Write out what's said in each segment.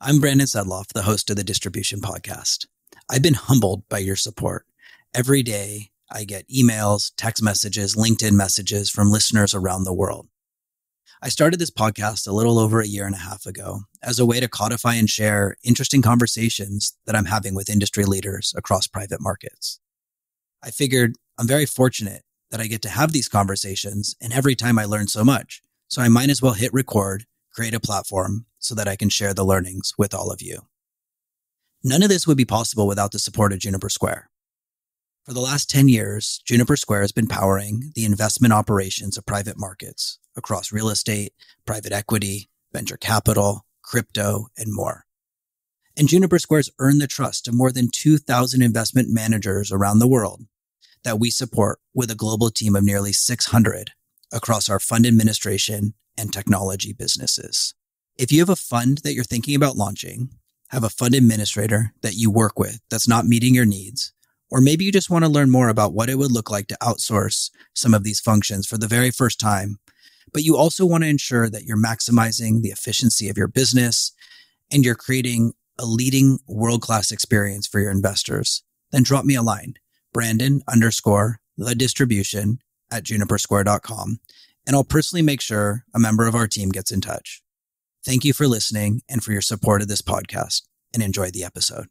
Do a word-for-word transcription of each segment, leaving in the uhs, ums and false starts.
I'm Brandon Sedloff, the host of the Distribution Podcast. I've been humbled by your support. Every day, I get emails, text messages, LinkedIn messages from listeners around the world. I started this podcast a little over a year and a half ago as a way to codify and share interesting conversations that I'm having with industry leaders across private markets. I figured I'm very fortunate that I get to have these conversations, and every time I learn so much. So I might as well hit record, create a platform so that I can share the learnings with all of you. None of this would be possible without the support of Juniper Square. For the last ten years, Juniper Square has been powering the investment operations of private markets across real estate, private equity, venture capital, crypto, and more. And Juniper Square has earned the trust of more than two thousand investment managers around the world that we support with a global team of nearly six hundred across our fund administration and technology businesses. If you have a fund that you're thinking about launching, have a fund administrator that you work with that's not meeting your needs, or maybe you just want to learn more about what it would look like to outsource some of these functions for the very first time, but you also want to ensure that you're maximizing the efficiency of your business and you're creating a leading world-class experience for your investors, then drop me a line, Brandon underscore the distribution at juniper square dot com, and I'll personally make sure a member of our team gets in touch. Thank you for listening and for your support of this podcast, and enjoy the episode.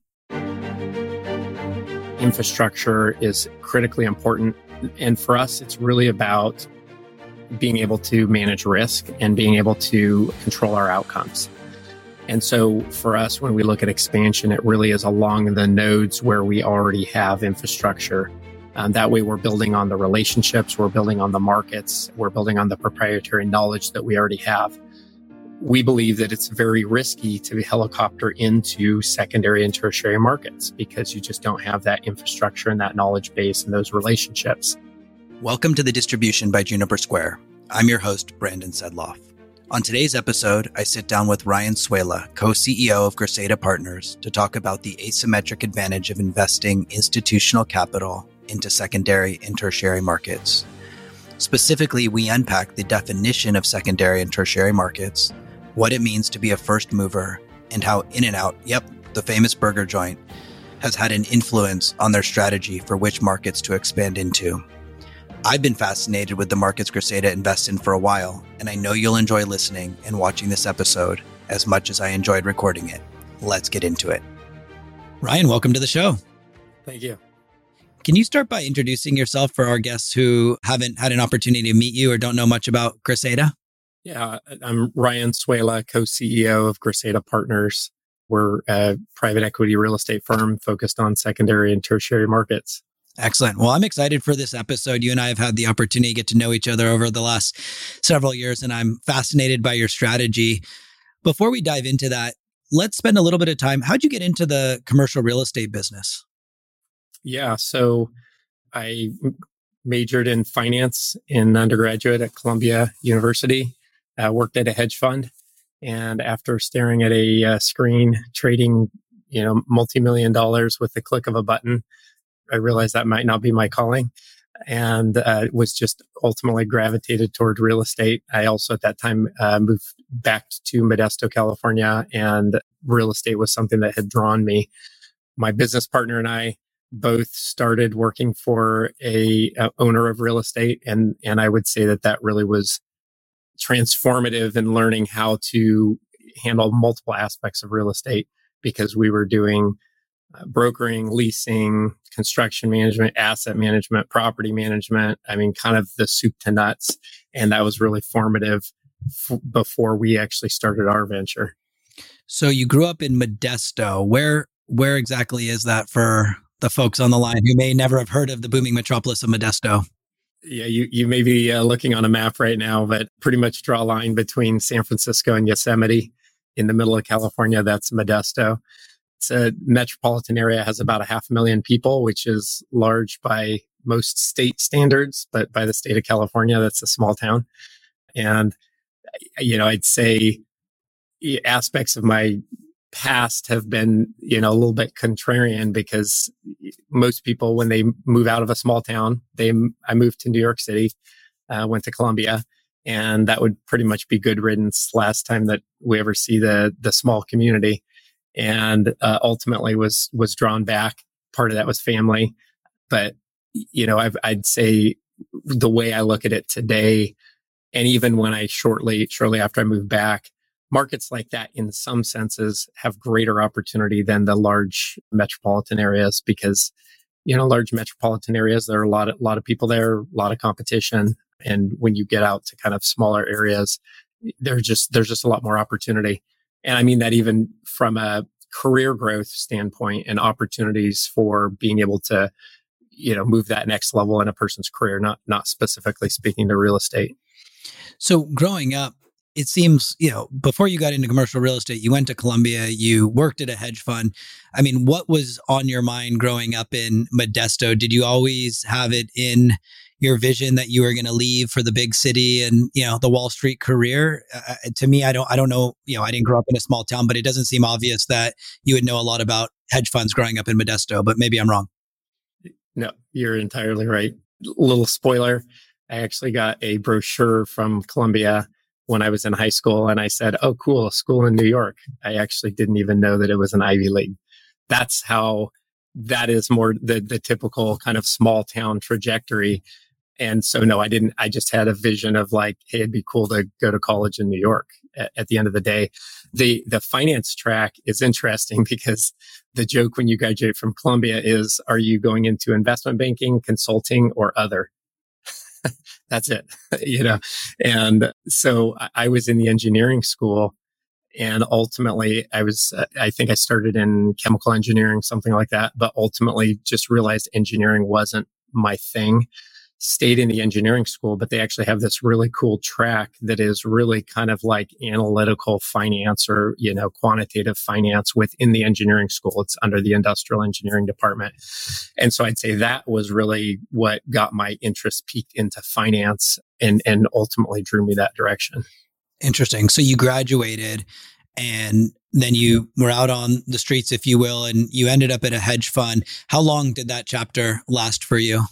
Infrastructure is critically important. And for us, it's really about being able to manage risk and being able to control our outcomes. And so for us, when we look at expansion, it really is along the nodes where we already have infrastructure. Um, that way, we're building on the relationships, we're building on the markets, we're building on the proprietary knowledge that we already have. We believe that it's very risky to helicopter into secondary and tertiary markets because you just don't have that infrastructure and that knowledge base and those relationships. Welcome to the Distribution by Juniper Square. I'm your host, Brandon Sedloff. On today's episode, I sit down with Ryan Suela, co-C E O of Griseda Partners, to talk about the asymmetric advantage of investing institutional capital into secondary and tertiary markets. Specifically, we unpack the definition of secondary and tertiary markets, what it means to be a first mover, and how In-N-Out, yep, the famous burger joint, has had an influence on their strategy for which markets to expand into. I've been fascinated with the markets Griseda invests in for a while, and I know you'll enjoy listening and watching this episode as much as I enjoyed recording it. Let's get into it. Ryan, welcome to the show. Thank you. Can you start by introducing yourself for our guests who haven't had an opportunity to meet you or don't know much about Griseda? Yeah, I'm Ryan Suela, co-C E O of Griseda Partners. We're a private equity real estate firm focused on secondary and tertiary markets. Excellent. Well, I'm excited for this episode. You and I have had the opportunity to get to know each other over the last several years, and I'm fascinated by your strategy. Before we dive into that, let's spend a little bit of time. How'd you get into the commercial real estate business? Yeah, so I majored in finance in undergraduate at Columbia University. I worked at a hedge fund, and after staring at a uh, screen trading, you know, multi-million dollars with the click of a button, I realized that might not be my calling, and uh, was just ultimately gravitated toward real estate. I also at that time uh, moved back to Modesto, California, and real estate was something that had drawn me. My business partner and I both started working for a, a owner of real estate, and and I would say that that really was transformative in learning how to handle multiple aspects of real estate because we were doing uh, brokering, leasing, construction management, asset management, property management. I mean, kind of the soup to nuts. And that was really formative f- before we actually started our venture. So you grew up in Modesto. Where, where exactly is that for the folks on the line who may never have heard of the booming metropolis of Modesto? Yeah, you, you may be uh, looking on a map right now, but pretty much draw a line between San Francisco and Yosemite in the middle of California. That's Modesto. It's a metropolitan area, has about a half a million people, which is large by most state standards, but by the state of California, that's a small town. And, you know, I'd say aspects of my past have been, you know, a little bit contrarian because most people, when they move out of a small town, they, I moved to New York City, uh, went to Columbia, and that would pretty much be good riddance last time that we ever see the, the small community. and uh, ultimately was was drawn back. Part of that was family, but you know, I've, I'd say the way I look at it today, and even when I shortly shortly after I moved back, markets like that, in some senses, have greater opportunity than the large metropolitan areas because, you know, large metropolitan areas, there are a lot of, lot of people there, a lot of competition. And when you get out to kind of smaller areas, there's just, there's just a lot more opportunity. And I mean that even from a career growth standpoint and opportunities for being able to, you know, move that next level in a person's career, not, not specifically speaking to real estate. So growing up, it seems, you know, before you got into commercial real estate, you went to Columbia, you worked at a hedge fund. I mean, what was on your mind growing up in Modesto? Did you always have it in your vision that you were going to leave for the big city and, you know, the Wall Street career? Uh, to me, I don't, I don't know, you know, I didn't grow up in a small town, but it doesn't seem obvious that you would know a lot about hedge funds growing up in Modesto, but maybe I'm wrong. No, you're entirely right. Little spoiler. I actually got a brochure from Columbia when I was in high school, and I said, oh, cool, a school in New York. I actually didn't even know that it was an Ivy League. That's how, that is more the, the typical kind of small town trajectory. And so, no, I didn't, I just had a vision of like, hey, it'd be cool to go to college in New York at, at the end of the day. The, the finance track is interesting because the joke when you graduate from Columbia is, are you going into investment banking, consulting, or other? That's it, you know? And so I was in the engineering school, and ultimately I was, I think I started in chemical engineering, something like that, but ultimately just realized engineering wasn't my thing. Stayed in the engineering school, but they actually have this really cool track that is really kind of like analytical finance or, you know, quantitative finance within the engineering school. It's under the industrial engineering department. And so I'd say that was really what got my interest peaked into finance and, and ultimately drew me that direction. Interesting. So you graduated and then you were out on the streets, if you will, and you ended up at a hedge fund. How long did that chapter last for you?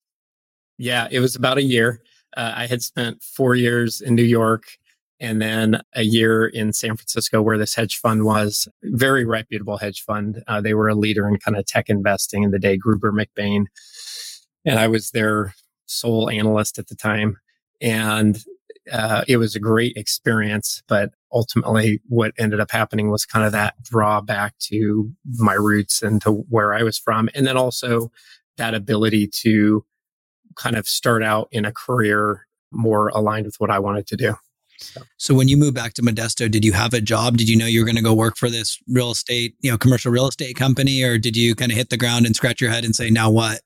Yeah, it was about a year. Uh, I had spent four years in New York and then a year in San Francisco where this hedge fund was. Very reputable hedge fund. Uh, they were a leader in kind of tech investing in the day, Gruber McBain. And I was their sole analyst at the time. And uh, it was a great experience. But ultimately, what ended up happening was kind of that drawback to my roots and to where I was from. And then also that ability to kind of start out in a career more aligned with what I wanted to do. So, so when you moved back to Modesto, did you have a job? Did you know you were going to go work for this real estate, you know, commercial real estate company, or did you kind of hit the ground and scratch your head and say, now what?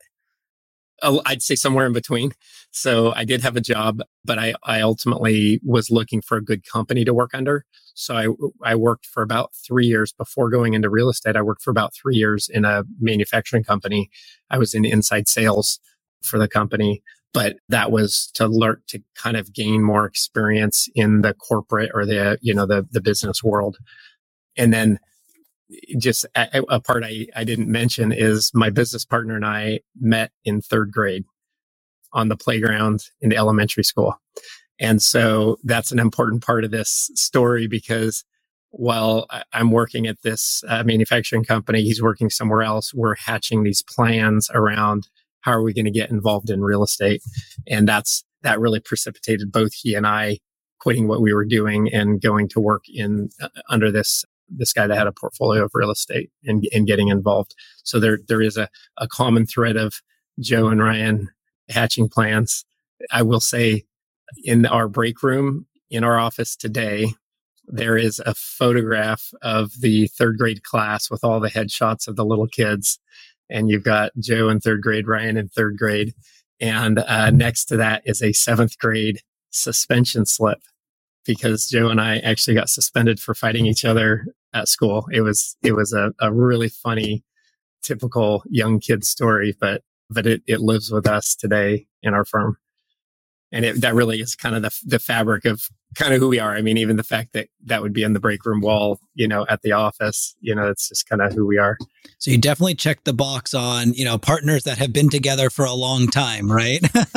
I'd say somewhere in between. So I did have a job, but I, I ultimately was looking for a good company to work under. So I, I worked for about three years before going into real estate. I worked for about three years in a manufacturing company. I was in inside sales for the company, but that was to learn to kind of gain more experience in the corporate or the, you know, the, the business world. And then just a, a part I, I didn't mention is my business partner and I met in third grade on the playground in the elementary school. And so that's an important part of this story because while I'm working at this uh, manufacturing company, he's working somewhere else. We're hatching these plans around how are we going to get involved in real estate? And that's, that really precipitated both he and I quitting what we were doing and going to work in uh, under this, this guy that had a portfolio of real estate and, and getting involved. So there, there is a, a common thread of Joe and Ryan hatching plans. I will say in our break room in our office today, there is a photograph of the third grade class with all the headshots of the little kids. And you've got Joe in third grade, Ryan in third grade. And uh, next to that is a seventh grade suspension slip because Joe and I actually got suspended for fighting each other at school. It was, it was a, a really funny, typical young kid story, but, but it, it lives with us today in our firm. And it, that really is kind of the, the fabric of kind of who we are. I mean, even the fact that that would be on the break room wall, you know, at the office, you know, it's just kind of who we are. So you definitely check the box on, you know, partners that have been together for a long time, right?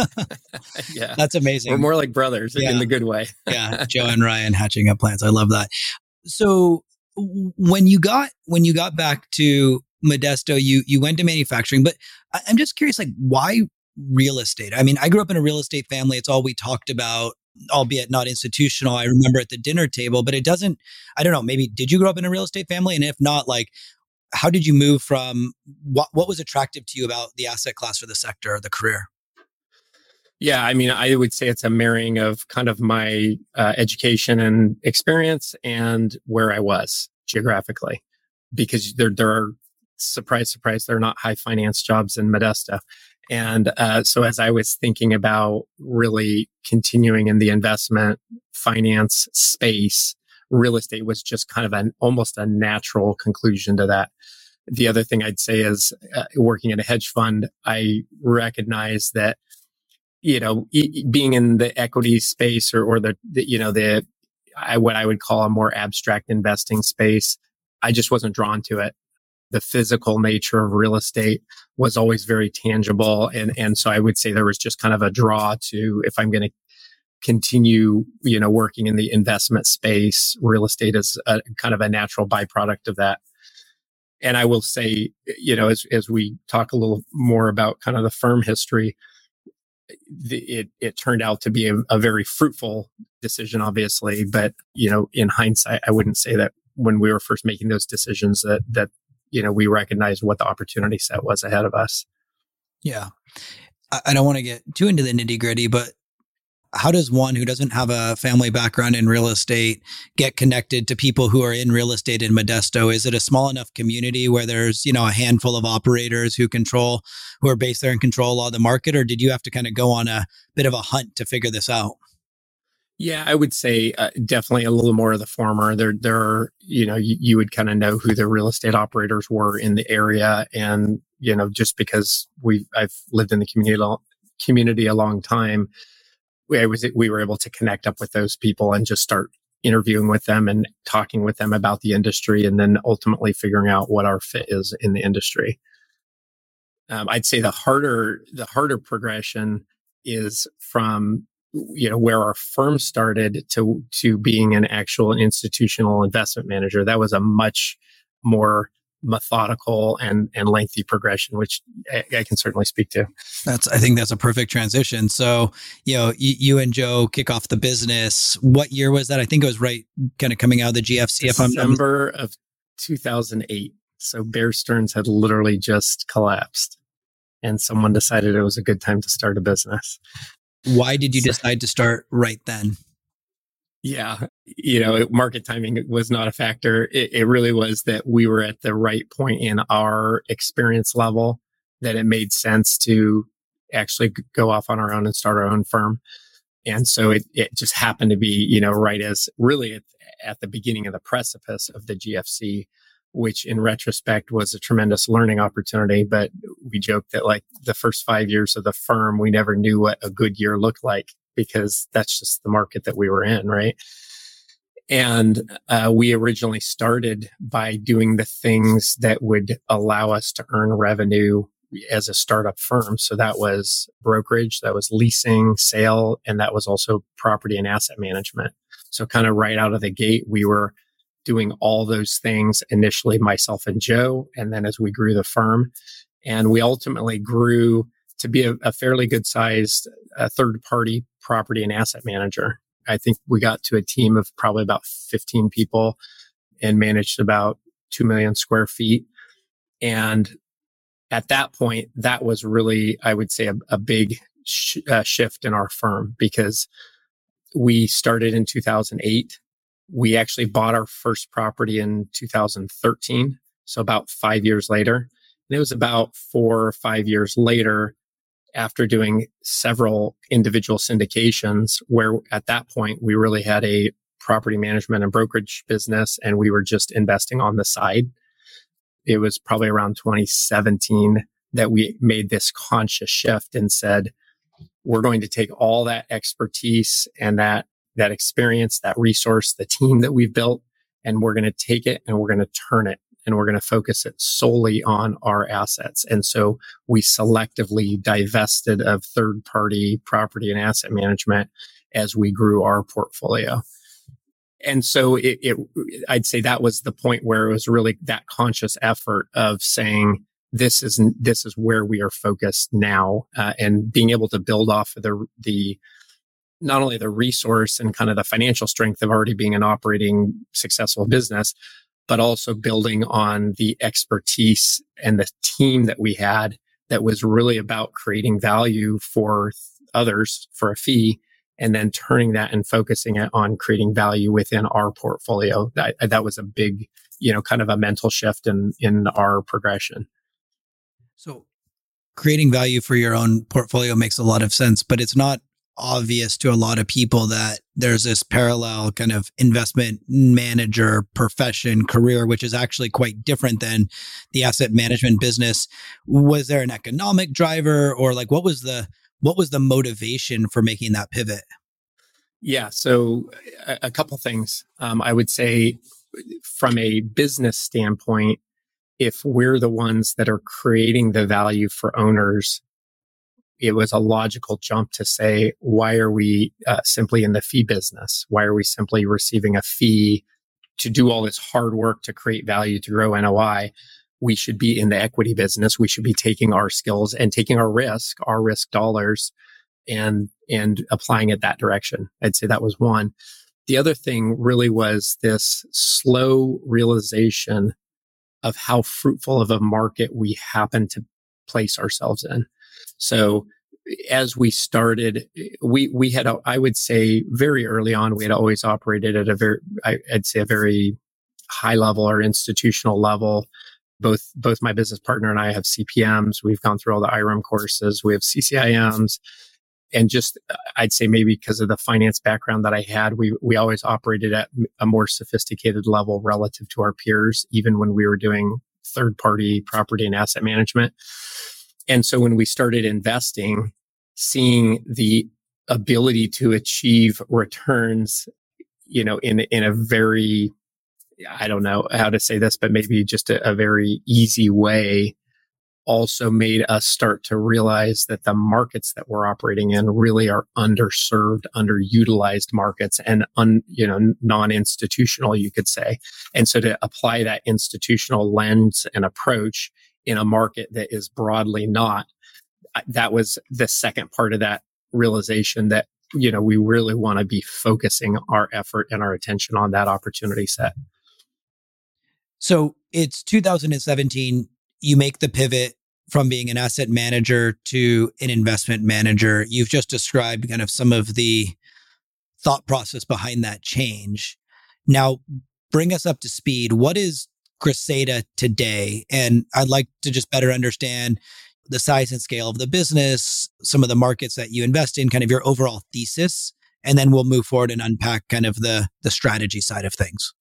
Yeah. That's amazing. We're more like brothers yeah. in the good way. Yeah. Joe and Ryan hatching up plans. I love that. So when you got when you got back to Modesto, you you went to manufacturing, but I, I'm just curious, like, why real estate? I mean, I grew up in a real estate family. It's all we talked about, albeit not institutional. I remember at the dinner table, but it doesn't, I don't know, maybe did you grow up in a real estate family? And if not, like, how did you move from what, what was attractive to you about the asset class or the sector or the career? Yeah, I mean, I would say it's a marrying of kind of my uh, education and experience and where I was geographically, because there, there are, surprise, surprise, there are not high finance jobs in Modesto. And uh, so as I was thinking about really continuing in the investment finance space, real estate was just kind of an almost a natural conclusion to that. The other thing I'd say is uh, working at a hedge fund, I recognize that, you know, e- being in the equity space or, or the, the, you know, the, I, what I would call a more abstract investing space, I just wasn't drawn to it. The physical nature of real estate was always very tangible. And, and so I would say there was just kind of a draw to, if I'm going to continue, you know, working in the investment space, real estate is a kind of a natural byproduct of that. And I will say, you know, as, as we talk a little more about kind of the firm history, the, it, it turned out to be a, a very fruitful decision, obviously. But, you know, in hindsight, I wouldn't say that when we were first making those decisions that, that, you know, we recognized what the opportunity set was ahead of us. Yeah. I, I don't want to get too into the nitty gritty, but how does one who doesn't have a family background in real estate get connected to people who are in real estate in Modesto? Is it a small enough community where there's, you know, a handful of operators who control, who are based there and control a lot of the market? Or did you have to kind of go on a bit of a hunt to figure this out? Yeah, I would say uh, definitely a little more of the former. There, there are, you know, you, you would kind of know who the real estate operators were in the area, and you know, just because we, I've lived in the community community a long time, we was we were able to connect up with those people and just start interviewing with them and talking with them about the industry, and then ultimately figuring out what our fit is in the industry. Um, I'd say the harder the harder progression is from, you know, where our firm started to, to being an actual institutional investment manager. That was a much more methodical and, and lengthy progression, which I, I can certainly speak to. That's, I think that's a perfect transition. So, you know, you, you and Joe kick off the business. What year was that? I think it was right kind of coming out of the G F C. December if I'm, of two thousand eight. So Bear Stearns had literally just collapsed, and someone decided it was a good time to start a business. Why did you decide to start right then? Yeah, you know, market timing was not a factor. It, it really was that we were at the right point in our experience level that it made sense to actually go off on our own and start our own firm. And so it, it just happened to be, you know, right as really at, at the beginning of the precipice of the G F C, which in retrospect was a tremendous learning opportunity. But we joked that like the first five years of the firm, we never knew what a good year looked like, because that's just the market that we were in, right? And uh, we originally started by doing the things that would allow us to earn revenue as a startup firm. So that was brokerage, that was leasing, sale, and that was also property and asset management. So kind of right out of the gate, we were doing all those things, initially myself and Joe, and then as we grew the firm. And we ultimately grew to be a, a fairly good sized uh, third party property and asset manager. I think we got to a team of probably about fifteen people and managed about two million square feet. And at that point, that was really, I would say, a, a big sh- uh, shift in our firm, because we started in two thousand eight. We actually bought our first property in two thousand thirteen, so about five years later. And it was about four or five years later, after doing several individual syndications, where at that point we really had a property management and brokerage business, and we were just investing on the side. It was probably around twenty seventeen that we made this conscious shift and said, we're going to take all that expertise and that that experience, that resource, the team that we've built, and we're going to take it and we're going to turn it, and we're going to focus it solely on our assets. And so we selectively divested of third-party property and asset management as we grew our portfolio. And so it, it, I'd say that was the point where it was really that conscious effort of saying, this is, this is where we are focused now, uh, and being able to build off of the, the, not only the resource and kind of the financial strength of already being an operating successful business, but also building on the expertise and the team that we had that was really about creating value for others for a fee, and then turning that and focusing it on creating value within our portfolio. That, that was a big, you know, kind of a mental shift in, in our progression. So creating value for your own portfolio makes a lot of sense, but it's not obvious to a lot of people that there's this parallel kind of investment manager profession career, which is actually quite different than the asset management business. Was there an economic driver, or like what was the what was the motivation for making that pivot? Yeah, so a, a couple things. Um, I would say from a business standpoint, if we're the ones that are creating the value for owners, it was a logical jump to say, why are we uh, simply in the fee business? Why are we simply receiving a fee to do all this hard work to create value, to grow N O I? We should be in the equity business. We should be taking our skills and taking our risk, our risk dollars, and, and applying it that direction. I'd say that was one. The other thing really was this slow realization of how fruitful of a market we happen to place ourselves in. So as we started, we, we had, a, I would say very early on, we had always operated at a very, I, I'd say a very high level or institutional level. Both, both my business partner and I have C P Ms. We've gone through all the I R A M courses. We have C C I Ms. And just, I'd say maybe because of the finance background that I had, we, we always operated at a more sophisticated level relative to our peers, even when we were doing third party property and asset management. And so when we started investing, seeing the ability to achieve returns, you know, in, in a very, I don't know how to say this, but maybe just a, a very easy way, also made us start to realize that the markets that we're operating in really are underserved, underutilized markets, and un, you know, non-institutional, you could say. And so to apply that institutional lens and approach in a market that is broadly not, that was the second part of that realization that, you know, we really want to be focusing our effort and our attention on that opportunity set. So it's two thousand seventeen. You make the pivot from being an asset manager to an investment manager. You've just described kind of some of the thought process behind that change. Now, bring us up to speed. What is Griseda today? And I'd like to just better understand the size and scale of the business, some of the markets that you invest in, kind of your overall thesis, and then we'll move forward and unpack kind of the, the strategy side of things.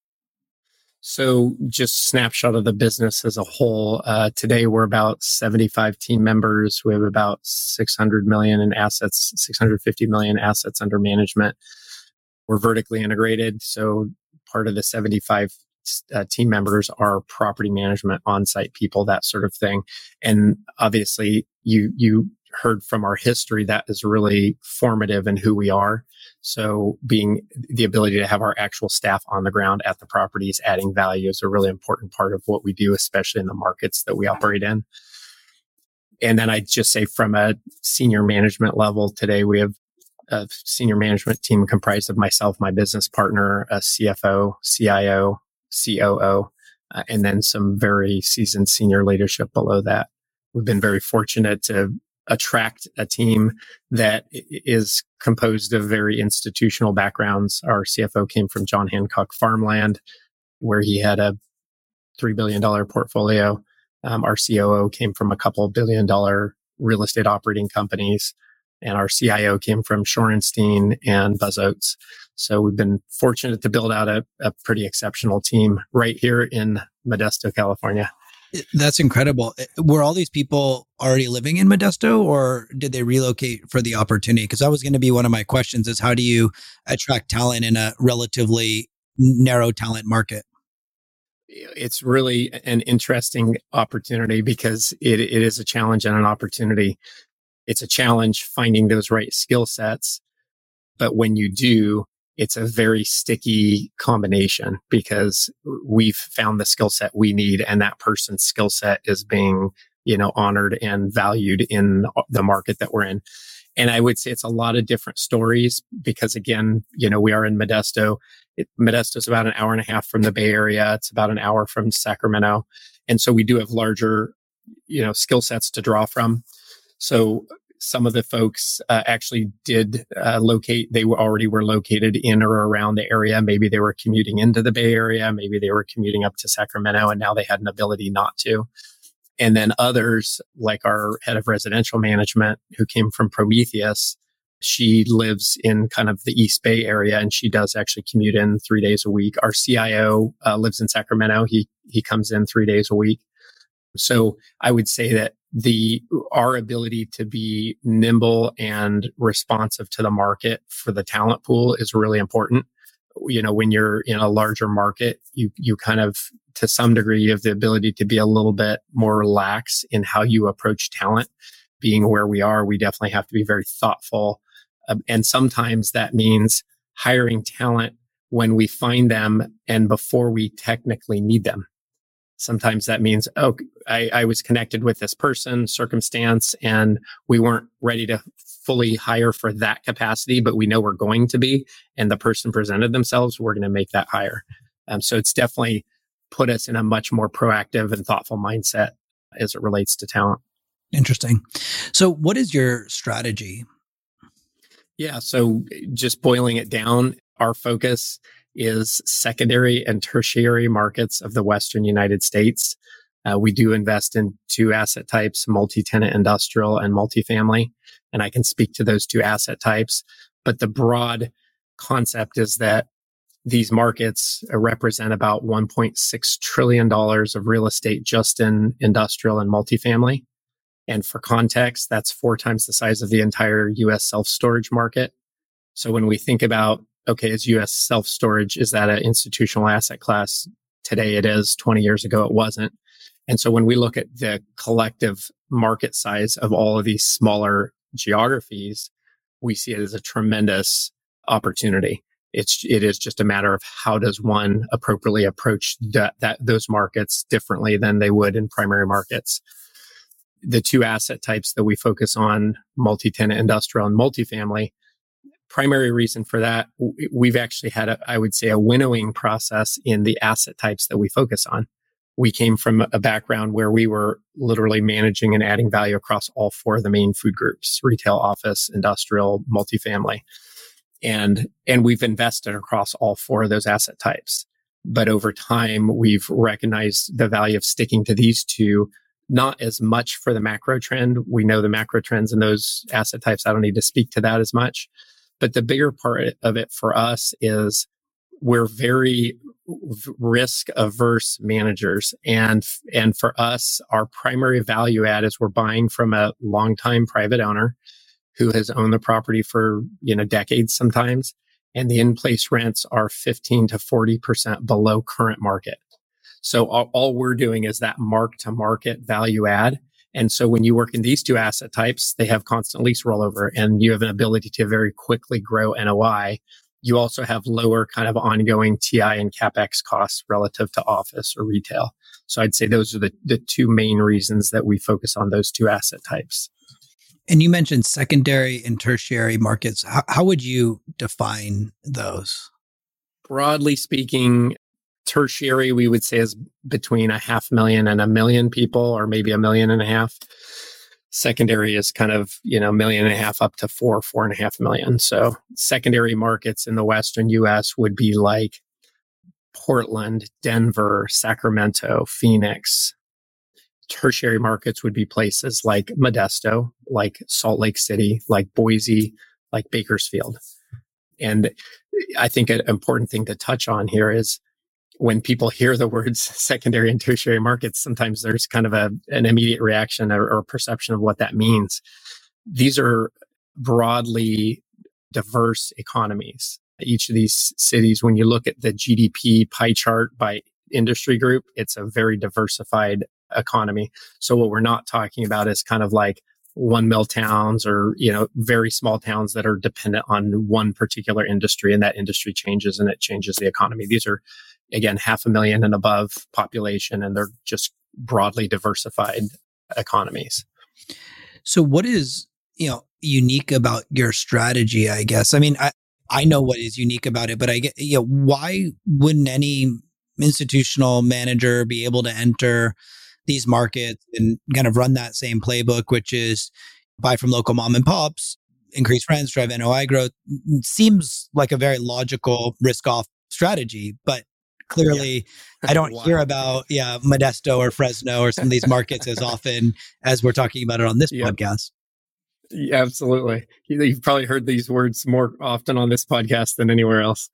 So just snapshot of the business as a whole. Uh, today, we're about seventy-five team members. We have about six hundred million in assets, six hundred fifty million assets under management. We're vertically integrated. So part of the seventy-five uh, team members are property management, on-site people, that sort of thing. And obviously you, you heard from our history that is really formative in who we are. So being the ability to have our actual staff on the ground at the properties adding value is a really important part of what we do, especially in the markets that we operate in. And then I'd just say from a senior management level, today we have a senior management team comprised of myself, my business partner, a C F O, C I O, C O O, uh, and then some very seasoned senior leadership below that. We've been very fortunate to attract a team that is composed of very institutional backgrounds. Our C F O came from John Hancock Farmland, where he had a three billion dollars portfolio. Um, our C O O came from a couple billion dollar real estate operating companies. And our C I O came from Shorenstein and Buzz Oates. So we've been fortunate to build out a, a pretty exceptional team right here in Modesto, California. That's incredible. Were all these people already living in Modesto, or did they relocate for the opportunity? Because that was going to be one of my questions, is how do you attract talent in a relatively narrow talent market? It's really an interesting opportunity because it, it is a challenge and an opportunity. It's a challenge finding those right skill sets. But when you do, it's a very sticky combination because we've found the skill set we need, and that person's skill set is being, you know, honored and valued in the market that we're in. And I would say it's a lot of different stories because, again, you know, we are in Modesto. It, Modesto is about an hour and a half from the Bay Area. It's about an hour from Sacramento. And so we do have larger, you know, skill sets to draw from. So some of the folks uh, actually did uh, locate, they were already were located in or around the area. Maybe they were commuting into the Bay Area. Maybe they were commuting up to Sacramento, and now they had an ability not to. And then others, like our head of residential management, who came from Prometheus, she lives in kind of the East Bay area, and she does actually commute in three days a week. Our C I O uh, lives in Sacramento. He he comes in three days a week. So I would say that the our ability to be nimble and responsive to the market for the talent pool is really important. You know, when you're in a larger market, you you kind of, to some degree, you have the ability to be a little bit more relaxed in how you approach talent. Being where we are, we definitely have to be very thoughtful. Um, and sometimes that means hiring talent when we find them and before we technically need them. Sometimes that means, oh, I, I was connected with this person, circumstance, and we weren't ready to fully hire for that capacity, but we know we're going to be, and the person presented themselves, we're going to make that hire. Um, so it's definitely put us in a much more proactive and thoughtful mindset as it relates to talent. Interesting. So what is your strategy? Yeah. So just boiling it down, our focus is secondary and tertiary markets of the Western United States. Uh, we do invest in two asset types, multi-tenant industrial and multifamily. And I can speak to those two asset types. But the broad concept is that these markets represent about one point six trillion dollars of real estate just in industrial and multifamily. And for context, that's four times the size of the entire U S self-storage market. So when we think about, okay, is U S self-storage, is that an institutional asset class? Today it is. twenty years ago, it wasn't. And so when we look at the collective market size of all of these smaller geographies, we see it as a tremendous opportunity. It's, it is just a matter of how does one appropriately approach that, that, those markets differently than they would in primary markets. The two asset types that we focus on, multi-tenant industrial and multifamily, primary reason for that, we've actually had, a, I would say, a winnowing process in the asset types that we focus on. We came from a background where we were literally managing and adding value across all four of the main food groups: retail, office, industrial, multifamily. And, and we've invested across all four of those asset types. But over time, we've recognized the value of sticking to these two, not as much for the macro trend. We know the macro trends in those asset types. I don't need to speak to that as much. But the bigger part of it for us is we're very risk averse managers. And, and for us, our primary value add is we're buying from a longtime private owner who has owned the property for, you know, decades sometimes. And the in-place rents are fifteen to forty percent below current market. So all, all we're doing is that mark to market value add. And so when you work in these two asset types, they have constant lease rollover and you have an ability to very quickly grow N O I. You also have lower kind of ongoing T I and CapEx costs relative to office or retail. So I'd say those are the, the two main reasons that we focus on those two asset types. And you mentioned secondary and tertiary markets. How, how would you define those? Broadly speaking, tertiary, we would say, is between a half million and a million people, or maybe a million and a half. Secondary is kind of, you know, million and a half up to four, four and a half million. So secondary markets in the Western U S would be like Portland, Denver, Sacramento, Phoenix. Tertiary markets would be places like Modesto, like Salt Lake City, like Boise, like Bakersfield. And I think an important thing to touch on here is when people hear the words secondary and tertiary markets, sometimes there's kind of a, an immediate reaction or, or perception of what that means. These are broadly diverse economies. Each of these cities, when you look at the G D P pie chart by industry group, it's a very diversified economy. So what we're not talking about is kind of like one mill towns or, you know, very small towns that are dependent on one particular industry, and that industry changes and it changes the economy. These are, again, half a million and above population, and they're just broadly diversified economies. So what is, you know, unique about your strategy, I guess? I mean, I, I know what is unique about it, but I get, you know, why wouldn't any institutional manager be able to enter these markets and kind of run that same playbook, which is buy from local mom and pops, increase rents, drive N O I growth? Seems like a very logical risk off strategy, but clearly yeah. I don't wow. hear about, yeah, Modesto or Fresno or some of these markets as often as we're talking about it on this yep. podcast. Yeah, absolutely. You've probably heard these words more often on this podcast than anywhere else.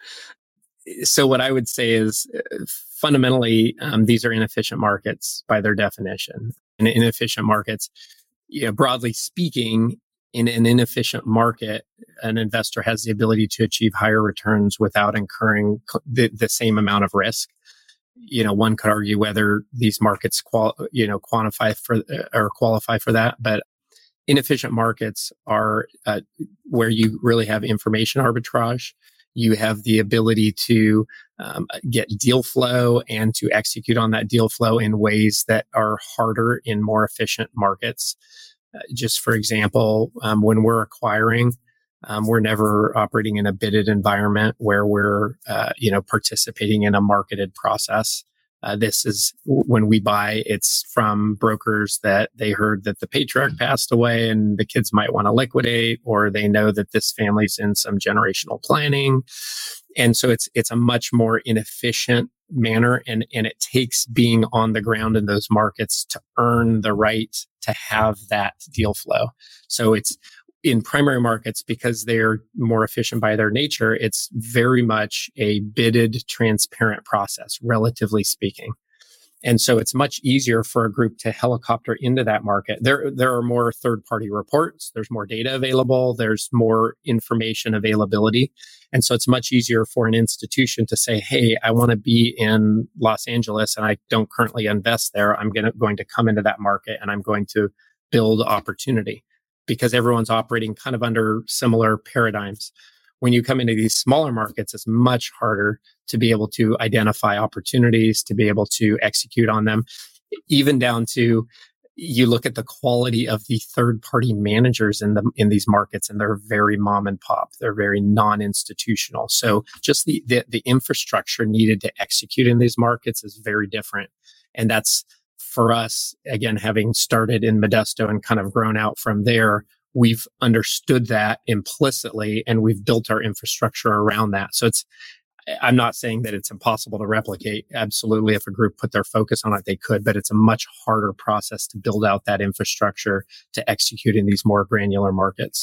So what I would say is uh, fundamentally, um, these are inefficient markets by their definition. And inefficient markets, you know, broadly speaking, in an inefficient market, an investor has the ability to achieve higher returns without incurring the, the same amount of risk. You know, one could argue whether these markets, qual- you know, quantify for or qualify for that, but inefficient markets are uh, where you really have information arbitrage. You have the ability to um, get deal flow and to execute on that deal flow in ways that are harder in more efficient markets. Uh, just for example, um, when we're acquiring, um, we're never operating in a bidded environment where we're, uh, you know, participating in a marketed process. Uh, this is when we buy, it's from brokers that they heard that the patriarch passed away and the kids might want to liquidate, or they know that this family's in some generational planning. And so it's, it's a much more inefficient manner. And, and it takes being on the ground in those markets to earn the right to have that deal flow. So it's, in primary markets, because they're more efficient by their nature, it's very much a bidded, transparent process, relatively speaking. And so it's much easier for a group to helicopter into that market. There, there are more third-party reports. There's more data available. There's more information availability. And so it's much easier for an institution to say, hey, I want to be in Los Angeles and I don't currently invest there. I'm gonna, going to come into that market and I'm going to build opportunity, because everyone's operating kind of under similar paradigms. When you come into these smaller markets, it's much harder to be able to identify opportunities, to be able to execute on them, even down to you look at the quality of the third-party managers in the in these markets, and they're very mom and pop. They're very non-institutional. So just the, the the infrastructure needed to execute in these markets is very different. And that's, for us, again, having started in Modesto and kind of grown out from there, we've understood that implicitly and we've built our infrastructure around that. So it's, I'm not saying that it's impossible to replicate. Absolutely. If a group put their focus on it, they could, but it's a much harder process to build out that infrastructure to execute in these more granular markets.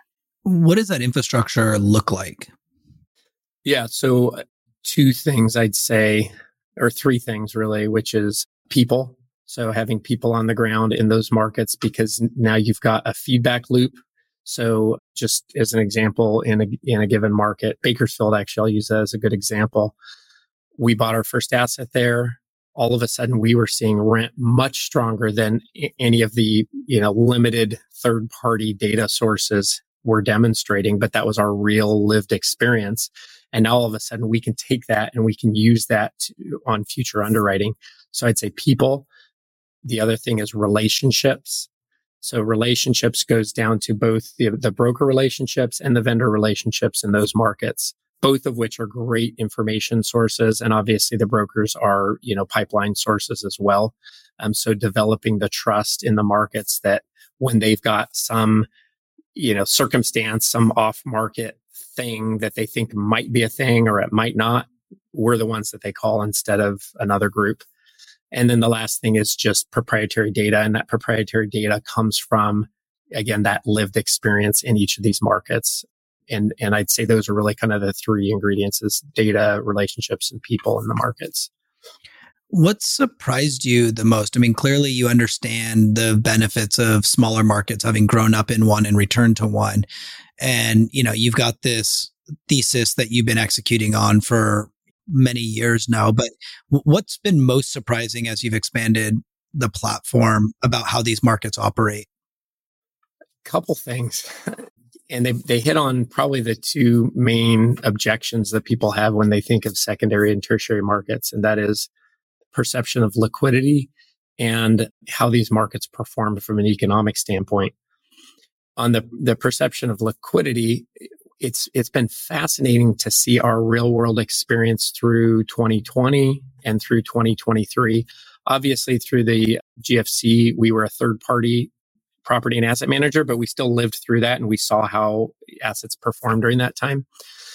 What does that infrastructure look like? Yeah. So two things I'd say, or three things really, which is people. So having people on the ground in those markets, because now you've got a feedback loop. So just as an example, in a, in a given market, Bakersfield, actually, I'll use that as a good example. We bought our first asset there. All of a sudden, we were seeing rent much stronger than any of the, you know, limited third-party data sources were demonstrating, but that was our real lived experience. And now all of a sudden, we can take that and we can use that to, on future underwriting. So I'd say people. The other thing is relationships. So relationships goes down to both the, the broker relationships and the vendor relationships in those markets, both of which are great information sources. And obviously the brokers are, you know, pipeline sources as well. Um, so developing the trust in the markets that when they've got some, you know, circumstance, some off market thing that they think might be a thing or it might not, we're the ones that they call instead of another group. And then the last thing is just proprietary data. And that proprietary data comes from, again, that lived experience in each of these markets. And, and I'd say those are really kind of the three ingredients: is data, relationships, and people in the markets. What surprised you the most? I mean, clearly you understand the benefits of smaller markets, having grown up in one and returned to one. And, you know, you've got this thesis that you've been executing on for many years now, but what's been most surprising as you've expanded the platform about how these markets operate? Couple things. And they, they hit on probably the two main objections that people have when they think of secondary and tertiary markets. And that is perception of liquidity and how these markets performed from an economic standpoint. On the, the perception of liquidity, it's it's been fascinating to see our real world experience through twenty twenty and through twenty twenty-three. Obviously, through the G F C, we were a third party property and asset manager, but we still lived through that and we saw how assets performed during that time.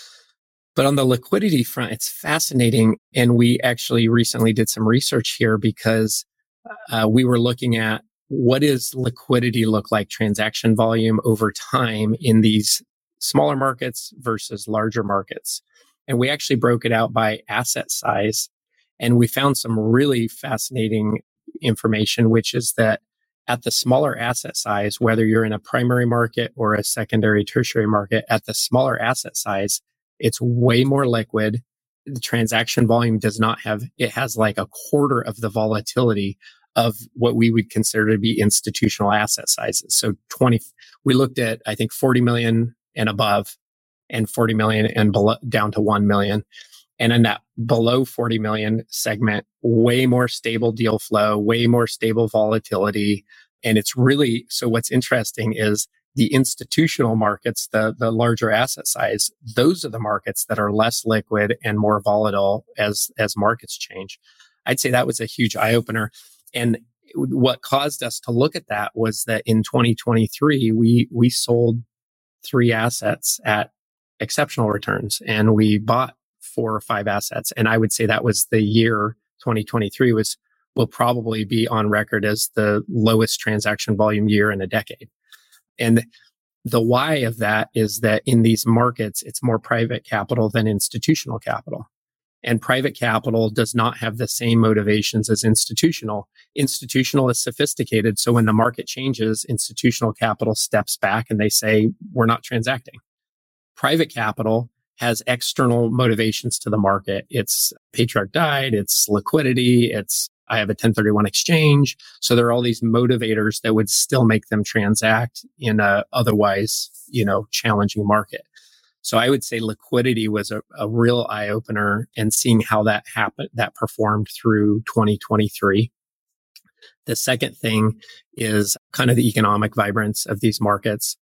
But on the liquidity front, it's fascinating. And we actually recently did some research here because uh, we were looking at what does liquidity look like, transaction volume over time in these smaller markets versus larger markets. And we actually broke it out by asset size. And we found some really fascinating information, which is that at the smaller asset size, whether you're in a primary market or a secondary, tertiary market, at the smaller asset size, it's way more liquid. The transaction volume does not have, it has like a quarter of the volatility of what we would consider to be institutional asset sizes. So twenty, we looked at, I think, forty million and above and forty million and below, down to one million. And in that below forty million segment, way more stable deal flow, way more stable volatility. And it's really, so what's interesting is the institutional markets, the, the larger asset size, those are the markets that are less liquid and more volatile as, as markets change. I'd say that was a huge eye opener. And what caused us to look at that was that in twenty twenty-three, we, we sold three assets at exceptional returns and we bought four or five assets. And I would say that was the year twenty twenty-three was, will probably be on record as the lowest transaction volume year in a decade. And the why of that is that in these markets, it's more private capital than institutional capital. And private capital does not have the same motivations as institutional. Institutional is sophisticated. So when the market changes, institutional capital steps back and they say, we're not transacting. Private capital has external motivations to the market. It's patriarch died, it's liquidity, it's I have a ten thirty-one exchange. So there are all these motivators that would still make them transact in a otherwise, you know, challenging market. So I would say liquidity was a, a real eye opener and seeing how that happened, that performed through twenty twenty-three. The second thing is kind of the economic vibrance of these markets.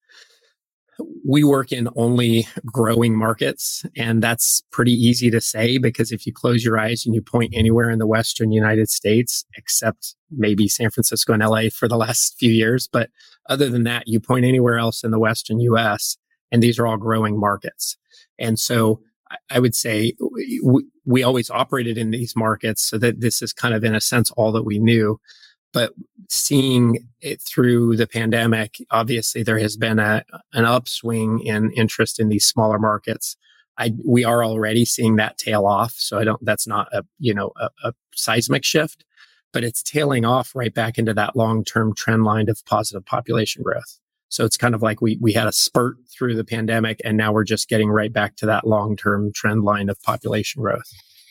We work in only growing markets, and that's pretty easy to say because if you close your eyes and you point anywhere in the Western United States, except maybe San Francisco and L A for the last few years, but other than that, you point anywhere else in the Western U S, and these are all growing markets. And so I would say we, we always operated in these markets so that this is kind of, in a sense, all that we knew. But seeing it through the pandemic, obviously there has been a an upswing in interest in these smaller markets. I we are already seeing that tail off. So I don't. That's not a you know a, a seismic shift, but it's tailing off right back into that long term trend line of positive population growth. So it's kind of like we we had a spurt through the pandemic, and now we're just getting right back to that long term trend line of population growth.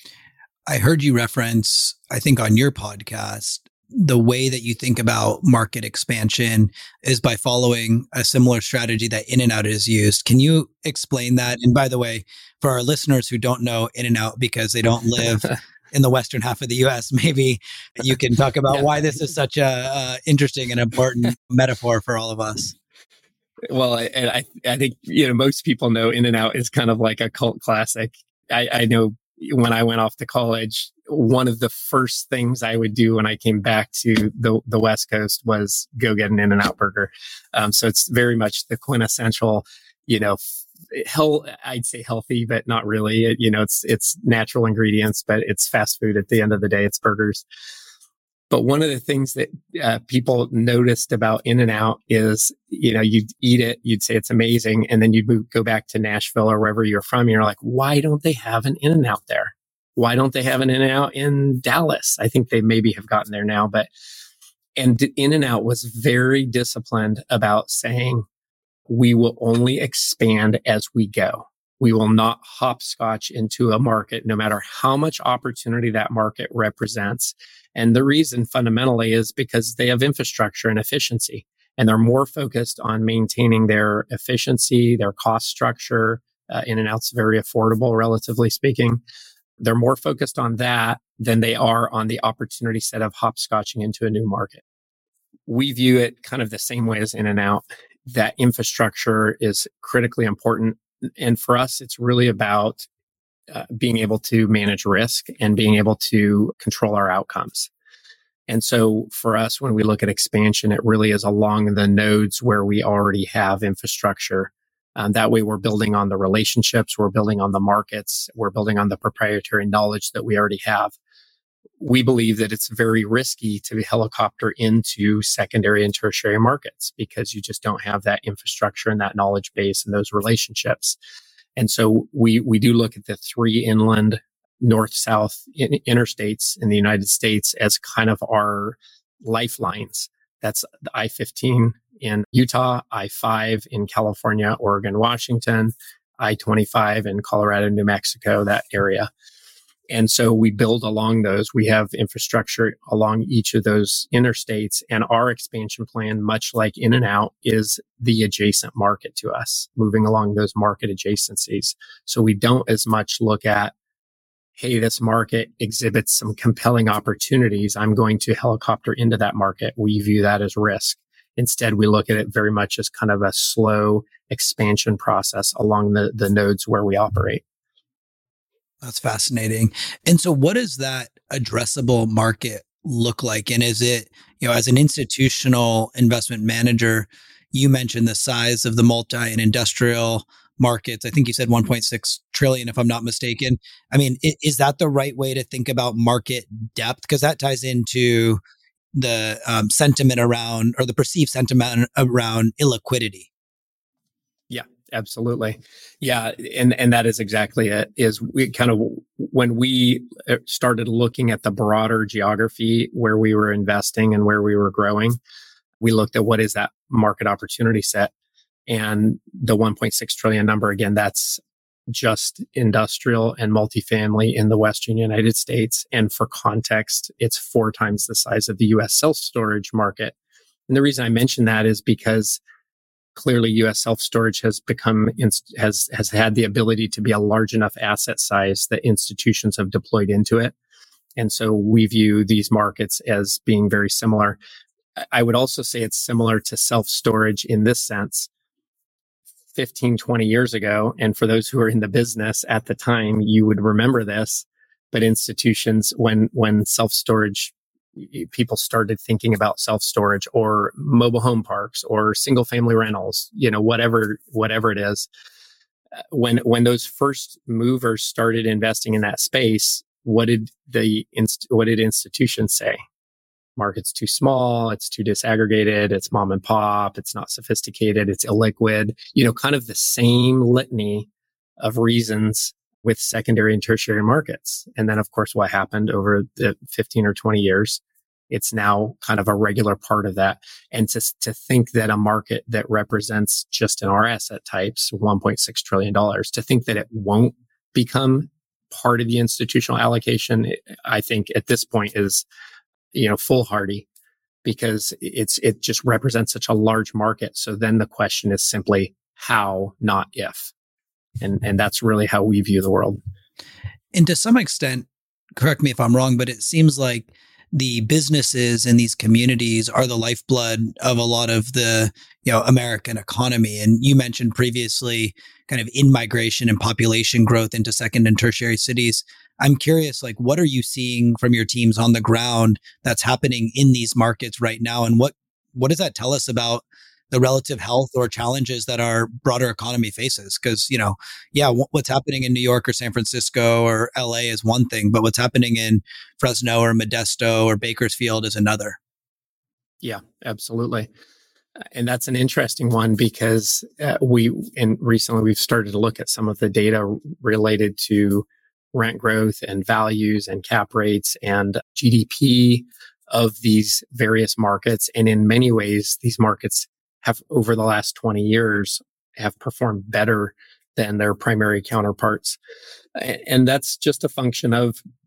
I heard you reference, I think, on your podcast, the way that you think about market expansion is by following a similar strategy that In-N-Out has used. Can you explain that? And by the way, for our listeners who don't know In-N-Out because they don't live in the western half of the U S, maybe you can talk about yeah. why this is such a uh, interesting and important metaphor for all of us. Well, I, I, I think, you know, most people know In-N-Out is kind of like a cult classic. I, I know when I went off to college, one of the first things I would do when I came back to the, the West Coast was go get an In-N-Out burger. Um, so it's very much the quintessential, you know, health, I'd say healthy, but not really. It, you know, it's, it's natural ingredients, but it's fast food. At the end of the day, it's burgers. But one of the things that uh, people noticed about In-N-Out is, you know, you'd eat it, you'd say it's amazing. And then you'd move, go back to Nashville or wherever you're from. And you're like, why don't they have an In-N-Out there? Why don't they have an In-N-Out in Dallas? I think they maybe have gotten there now, but, and In-N-Out was very disciplined about saying, we will only expand as we go. We will not hopscotch into a market, no matter how much opportunity that market represents. And the reason fundamentally is because they have infrastructure and efficiency. And they're more focused on maintaining their efficiency, their cost structure. Uh, in and out's very affordable, relatively speaking. They're more focused on that than they are on the opportunity set of hopscotching into a new market. We view it kind of the same way as in and out, that infrastructure is critically important. And for us, it's really about uh, being able to manage risk and being able to control our outcomes. And so for us, when we look at expansion, it really is along the nodes where we already have infrastructure. Um, that way, we're building on the relationships, we're building on the markets, we're building on the proprietary knowledge that we already have. We believe that it's very risky to helicopter into secondary and tertiary markets because you just don't have that infrastructure and that knowledge base and those relationships. And so we we do look at the three inland north-south in- interstates in the United States as kind of our lifelines. That's the I fifteen in Utah, I five in California, Oregon, Washington, I twenty-five in Colorado, New Mexico, that area. And so we build along those. We have infrastructure along each of those interstates. And our expansion plan, much like in and out, is the adjacent market to us, moving along those market adjacencies. So we don't as much look at, hey, this market exhibits some compelling opportunities. I'm going to helicopter into that market. We view that as risk. Instead, we look at it very much as kind of a slow expansion process along the, the nodes where we operate. That's fascinating. And so what does that addressable market look like? And is it, you know, as an institutional investment manager, you mentioned the size of the multi and industrial markets. I think you said one point six trillion, if I'm not mistaken. I mean, is that the right way to think about market depth? Because that ties into the um, sentiment around, or the perceived sentiment around illiquidity. Yeah, absolutely. Yeah. And, and that is exactly it. Is we kind of, when we started looking at the broader geography where we were investing and where we were growing, we looked at what is that market opportunity set. And the one point six trillion number, again, that's just industrial and multifamily in the Western United States. And for context, it's four times the size of the U S self-storage market. And the reason I mention that is because clearly U S self-storage has become, has, has had the ability to be a large enough asset size that institutions have deployed into it. And so we view these markets as being very similar. I would also say it's similar to self-storage in this sense. fifteen, twenty years ago. And for those who are in the business at the time, you would remember this, but institutions, when, when self-storage, people started thinking about self-storage or mobile home parks or single family rentals, you know, whatever, whatever it is. When, when those first movers started investing in that space, what did the, inst- what did institutions say? Market's too small, it's too disaggregated, it's mom and pop, it's not sophisticated, it's illiquid, you know, kind of the same litany of reasons with secondary and tertiary markets. And then, of course, what happened over the fifteen or twenty years, it's now kind of a regular part of that. And to, to think that a market that represents just in our asset types, one point six trillion dollars, to think that it won't become part of the institutional allocation, I think at this point is, you know, foolhardy, because it's, it just represents such a large market. So then the question is simply how, not if. And, and that's really how we view the world. And to some extent, correct me if I'm wrong, but it seems like the businesses in these communities are the lifeblood of a lot of the, you know, American economy. And you mentioned previously kind of in-migration and population growth into second and tertiary cities. I'm curious, like, what are you seeing from your teams on the ground that's happening in these markets right now? And what, what does that tell us about the relative health or challenges that our broader economy faces? Because, you know, yeah, w- what's happening in New York or San Francisco or L A is one thing, but what's happening in Fresno or Modesto or Bakersfield is another. Yeah, absolutely. And that's an interesting one because uh, we, and recently we've started to look at some of the data related to rent growth and values and cap rates and G D P of these various markets. And in many ways, these markets have over the last twenty years have performed better than their primary counterparts. And that's just a function of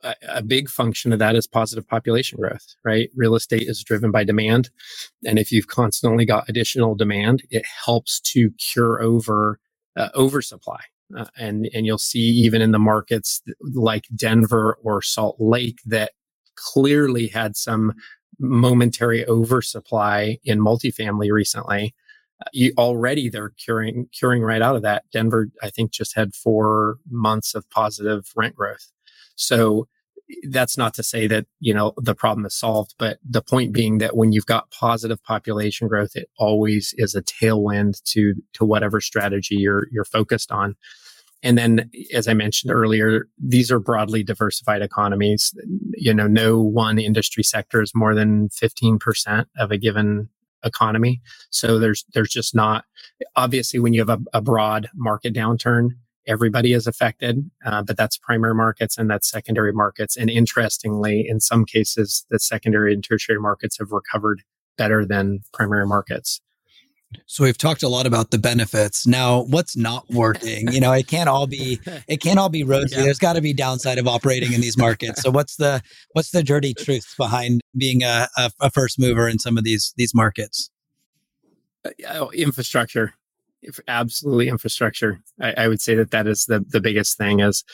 a, a big function of that is positive population growth, right? Real estate is driven by demand. And if you've constantly got additional demand, it helps to cure over uh, oversupply. Uh, and, and you'll see even in the markets like Denver or Salt Lake that clearly had some momentary oversupply in multifamily recently. Uh, you, already they're curing, curing right out of that. Denver, I think, just had four months of positive rent growth. So that's not to say that, you know, the problem is solved, but the point being that when you've got positive population growth, it always is a tailwind to, to whatever strategy you're, you're focused on. And then, as I mentioned earlier, these are broadly diversified economies. You know, no one industry sector is more than fifteen percent of a given economy. So there's, there's just not, obviously when you have a, a broad market downturn, everybody is affected, uh, but that's primary markets and that's secondary markets. And interestingly, in some cases, the secondary and tertiary markets have recovered better than primary markets. So we've talked a lot about the benefits. Now, what's not working? You know, it can't all be it can't all be rosy. Yeah. There's got to be downside of operating in these markets. So what's the what's the dirty truth behind being a, a, a first mover in some of these these markets? Uh, infrastructure. If absolutely infrastructure. I, I would say that that is the, the biggest thing as,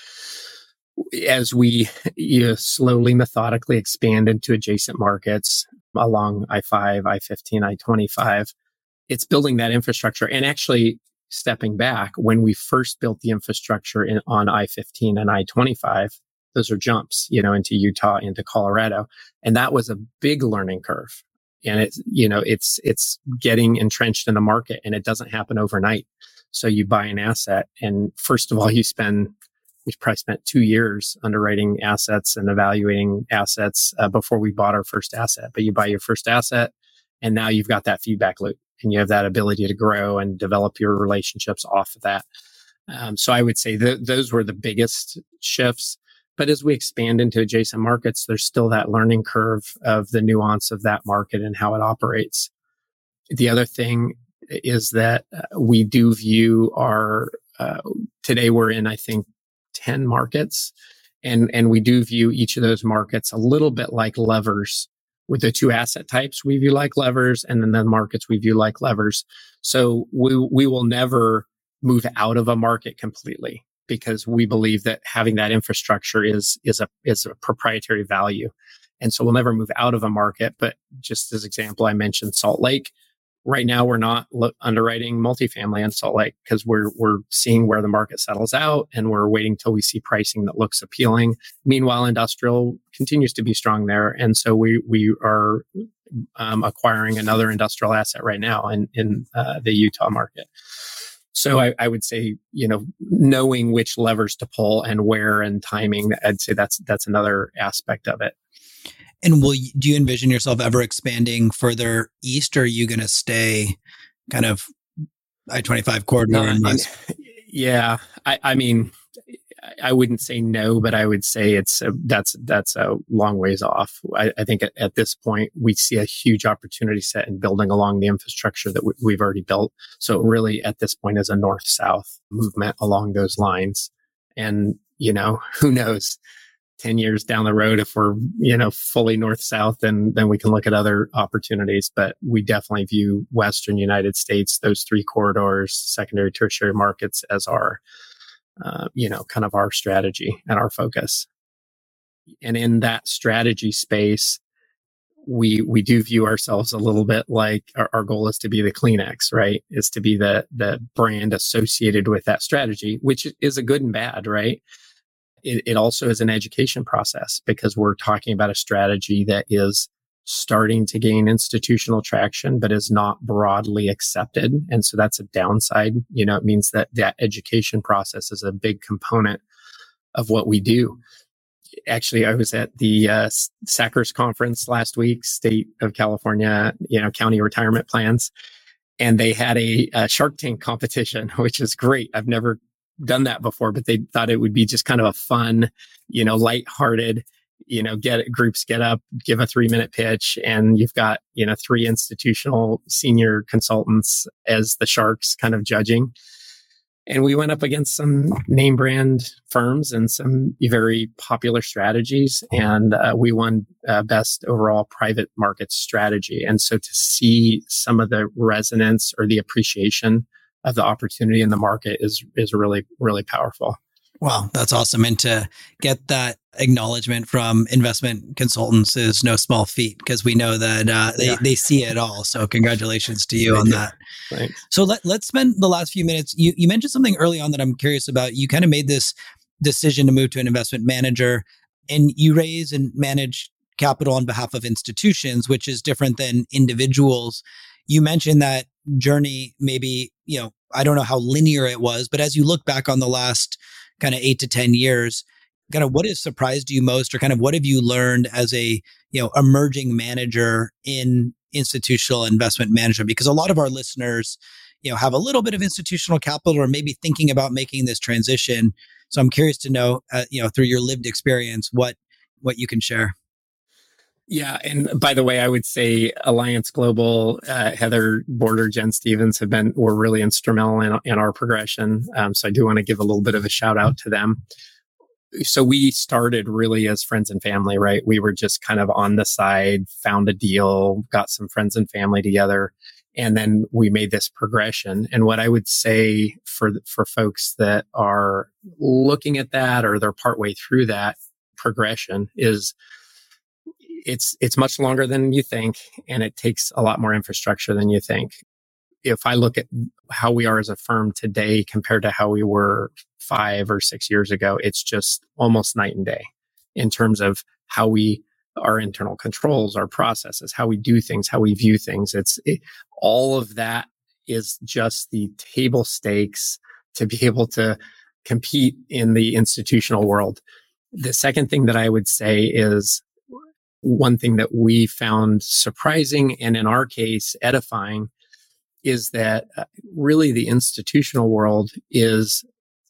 as we you know, slowly, methodically expand into adjacent markets along I five, I fifteen, I twenty-five. It's building that infrastructure. And actually stepping back, when we first built the infrastructure in, on I fifteen and I twenty-five, those are jumps, you know, into Utah, into Colorado. And that was a big learning curve. And it's, you know, it's, it's getting entrenched in the market and it doesn't happen overnight. So you buy an asset and first of all, you spend, we probably spent two years underwriting assets and evaluating assets uh, before we bought our first asset. But you buy your first asset and now you've got that feedback loop and you have that ability to grow and develop your relationships off of that. Um, so I would say that those were the biggest shifts. But as we expand into adjacent markets, there's still that learning curve of the nuance of that market and how it operates. The other thing is that uh, we do view our, uh, today we're in, I think, ten markets. And, and we do view each of those markets a little bit like levers. With the two asset types, we view like levers, and then the markets we view like levers. So we, we will never move out of a market completely, because we believe that having that infrastructure is, is a, is a proprietary value. And so we'll never move out of a market. But just as example, I mentioned Salt Lake. Right now, we're not lo- underwriting multifamily in Salt Lake because we're, we're seeing where the market settles out and we're waiting till we see pricing that looks appealing. Meanwhile, industrial continues to be strong there. And so we, we are, um, acquiring another industrial asset right now in, in, uh, the Utah market. So I, I would say, you know, knowing which levers to pull and where and timing, I'd say that's that's another aspect of it. And will you, do you envision yourself ever expanding further east, or are you going to stay kind of I twenty-five corridor? Uh, and, yeah, I, I mean, I wouldn't say no, but I would say it's a, that's that's a long ways off. I, I think at, at this point we see a huge opportunity set in building along the infrastructure that w- we've already built. So really, at this point, is a north-south movement along those lines. And you know, who knows? ten years down the road, if we're, you know, fully north-south, then, then we can look at other opportunities. But we definitely view Western United States, those three corridors, secondary, tertiary markets as our, uh, you know, kind of our strategy and our focus. And in that strategy space, we, we do view ourselves a little bit like our, our goal is to be the Kleenex, right? Is to be the, the brand associated with that strategy, which is a good and bad, right? It, it also is an education process because we're talking about a strategy that is starting to gain institutional traction, but is not broadly accepted. And so that's a downside. You know, it means that that education process is a big component of what we do. Actually, I was at the uh, S A C R S conference last week, State of California, you know, County Retirement Plans. And they had a, a Shark Tank competition, which is great. I've never done that before, but they thought it would be just kind of a fun, you know, lighthearted, you know, get groups get up, give a three minute pitch, and you've got, you know, three institutional senior consultants as the sharks kind of judging. And we went up against some name brand firms and some very popular strategies. And uh, we won uh, best overall private market strategy. And so to see some of the resonance or the appreciation of the opportunity in the market is, is really, really powerful. Wow, that's awesome. And to get that acknowledgement from investment consultants is no small feat, because we know that uh, they, yeah. they see it all. So congratulations to you they on do. that. Thanks. So let, let's spend the last few minutes. You, you mentioned something early on that I'm curious about. You kind of made this decision to move to an investment manager, and you raise and manage capital on behalf of institutions, which is different than individuals. You mentioned that journey, maybe, you know, I don't know how linear it was, but as you look back on the last kind of eight to ten years, kind of what has surprised you most, or kind of what have you learned as a, you know, emerging manager in institutional investment management? Because a lot of our listeners, you know, have a little bit of institutional capital or maybe thinking about making this transition. So I'm curious to know, uh, you know, through your lived experience, what, what you can share. Yeah. And by the way, I would say Alliance Global, uh, Heather Border, Jen Stevens have been, were really instrumental in, in our progression. Um, so I do want to give a little bit of a shout out to them. So we started really as friends and family, right? We were just kind of on the side, found a deal, got some friends and family together, and then we made this progression. And what I would say for, for folks that are looking at that or they're partway through that progression is, It's it's much longer than you think, and it takes a lot more infrastructure than you think. If I look at how we are as a firm today compared to how we were five or six years ago, it's just almost night and day in terms of how we, our internal controls, our processes, how we do things, how we view things. It's it, all of that is just the table stakes to be able to compete in the institutional world. The second thing that I would say is, one thing that we found surprising and in our case edifying is that uh, really the institutional world is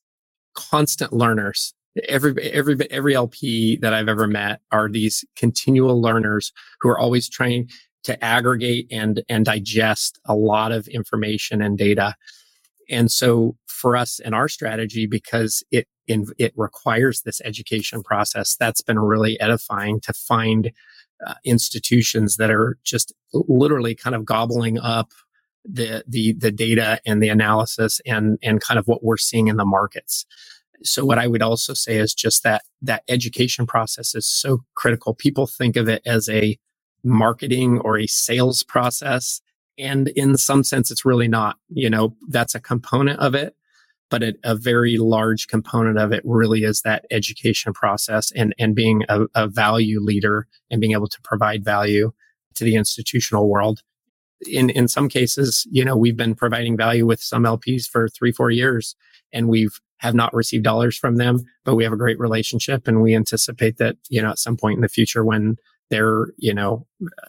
constant learners. Every, every, every L P that I've ever met are these continual learners who are always trying to aggregate and, and digest a lot of information and data. And so for us in our strategy, because it in, it requires this education process, that's been really edifying to find uh, institutions that are just literally kind of gobbling up the the the data and the analysis and and kind of what we're seeing in the markets. So what I would also say is just that that education process is so critical. People think of it as a marketing or a sales process. And in some sense, it's really not. You know, that's a component of it, but it, a very large component of it really is that education process and, and being a, a value leader and being able to provide value to the institutional world. In, in some cases, you know, we've been providing value with some L Ps for three, four years, and we've have not received dollars from them, but we have a great relationship, and we anticipate that, you know, at some point in the future when their, you know,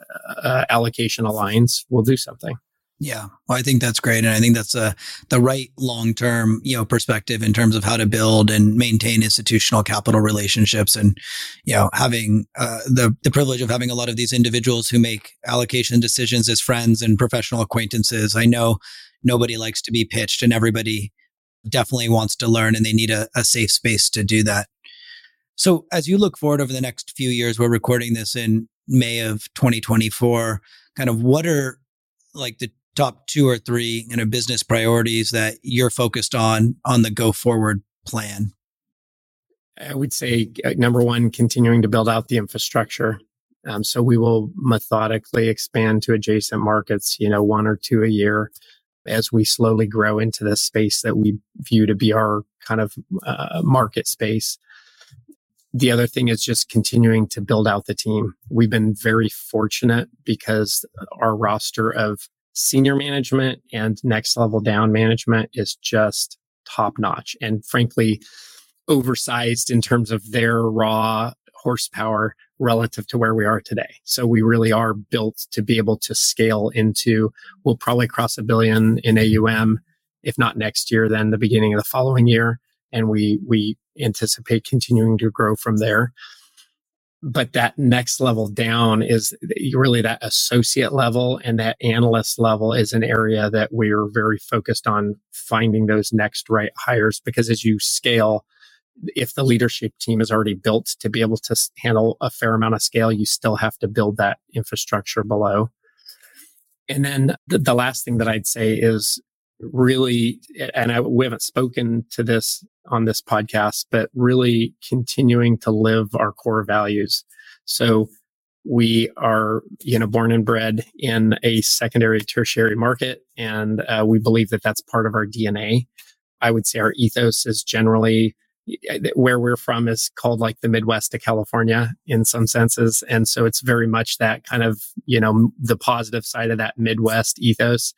uh, allocation aligns, we'll do something. Yeah. Well, I think that's great. And I think that's a, the right long-term, you know, perspective in terms of how to build and maintain institutional capital relationships. And, you know, having uh, the, the privilege of having a lot of these individuals who make allocation decisions as friends and professional acquaintances. I know nobody likes to be pitched, and everybody definitely wants to learn, and they need a, a safe space to do that. So as you look forward over the next few years, we're recording this in May of twenty twenty-four, kind of what are like the top two or three kind of business priorities that you're focused on, on the go forward plan? I would say uh, number one, continuing to build out the infrastructure. Um, so we will methodically expand to adjacent markets, you know, one or two a year as we slowly grow into this space that we view to be our kind of uh, market space. The other thing is just continuing to build out the team. We've been very fortunate because our roster of senior management and next level down management is just top notch and frankly oversized in terms of their raw horsepower relative to where we are today. So we really are built to be able to scale into, we'll probably cross a billion in A U M, if not next year, then the beginning of the following year. And we, we anticipate continuing to grow from there. But that next level down is really that associate level, and that analyst level is an area that we're very focused on finding those next right hires, because as you scale, if the leadership team is already built to be able to handle a fair amount of scale, you still have to build that infrastructure below. And then the, the last thing that I'd say is really, and I, we haven't spoken to this on this podcast, but really continuing to live our core values. So we are, you know, born and bred in a secondary, tertiary market, and uh, we believe that that's part of our D N A. I would say our ethos is generally, where we're from is called like the Midwest to California in some senses. And so it's very much that kind of, you know, the positive side of that Midwest ethos.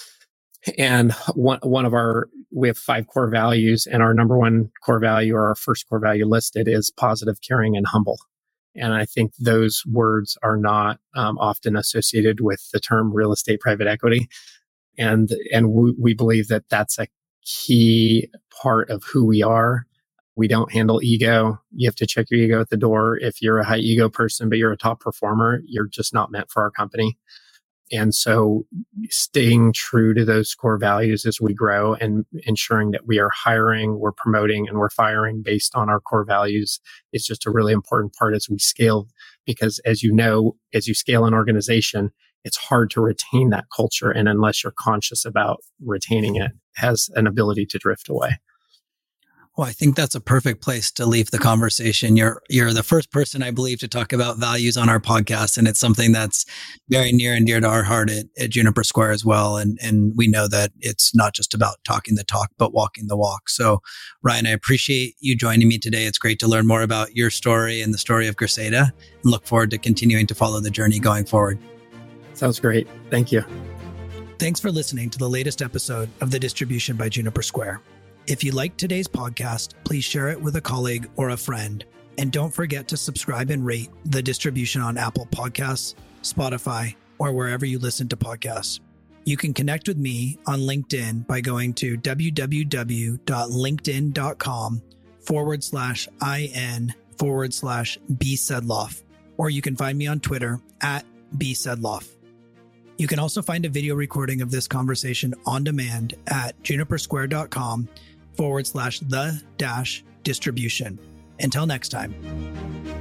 And one, one of our, we have five core values, and our number one core value, or our first core value listed, is positive, caring, and humble. And I think those words are not um, often associated with the term real estate private equity. And, and we, we believe that that's a key part of who we are. We don't handle ego. You have to check your ego at the door. If you're a high ego person, but you're a top performer, you're just not meant for our company. And so staying true to those core values as we grow, and ensuring that we are hiring, we're promoting, and we're firing based on our core values is just a really important part as we scale. Because as you know, as you scale an organization, it's hard to retain that culture. And unless you're conscious about retaining it, it has an ability to drift away. Well, I think that's a perfect place to leave the conversation. You're you're the first person, I believe, to talk about values on our podcast, and it's something that's very near and dear to our heart at, at Juniper Square as well. And and we know that it's not just about talking the talk, but walking the walk. So, Ryan, I appreciate you joining me today. It's great to learn more about your story and the story of Griseda, and look forward to continuing to follow the journey going forward. Sounds great. Thank you. Thanks for listening to the latest episode of The Distribution by Juniper Square. If you liked today's podcast, please share it with a colleague or a friend. And don't forget to subscribe and rate The Distribution on Apple Podcasts, Spotify, or wherever you listen to podcasts. You can connect with me on LinkedIn by going to www.linkedin.com forward slash IN forward slash B Sedloff. Or you can find me on Twitter at B Sedloff. You can also find a video recording of this conversation on demand at junipersquare.com forward slash the dash distribution. Until next time.